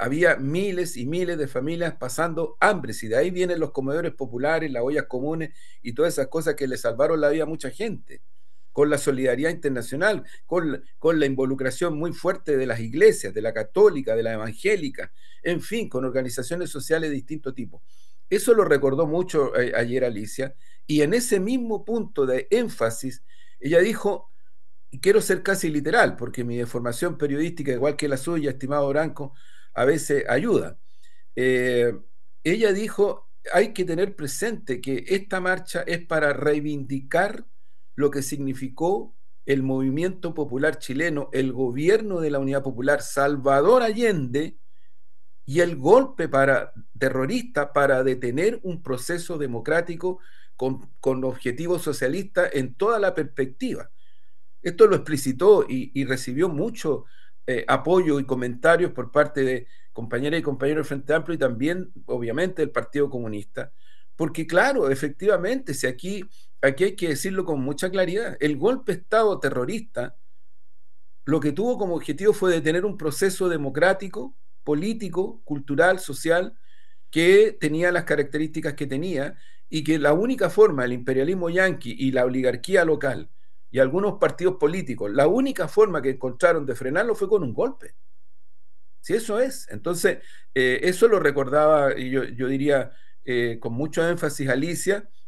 había miles y miles de familias pasando hambre, y de ahí vienen los comedores populares, las ollas comunes y todas esas cosas que le salvaron la vida a mucha gente, con la solidaridad internacional, con la involucración muy fuerte de las iglesias, de la católica, de la evangélica, en fin, con organizaciones sociales de distinto tipo. Eso lo recordó mucho ayer Alicia, y en ese mismo punto de énfasis, ella dijo, y quiero ser casi literal, porque mi formación periodística, igual que la suya, estimado Branco, a veces ayuda. Eh, Ella dijo, hay que tener presente que esta marcha es para reivindicar lo que significó el movimiento popular chileno, el gobierno de la Unidad Popular, Salvador Allende, y el golpe terrorista para detener un proceso democrático con objetivos socialistas en toda la perspectiva. Esto lo explicitó y recibió mucho apoyo y comentarios por parte de compañeras y compañeros del Frente Amplio y también, obviamente, del Partido Comunista. Porque, claro, efectivamente, si aquí hay que decirlo con mucha claridad, el golpe de Estado terrorista lo que tuvo como objetivo fue detener un proceso democrático, político, cultural, social, que tenía las características que tenía y que la única forma, el imperialismo yanqui y la oligarquía local y algunos partidos políticos, la única forma que encontraron de frenarlo fue con un golpe. Si eso es. Entonces, eso lo recordaba, y yo diría con mucho énfasis Alicia,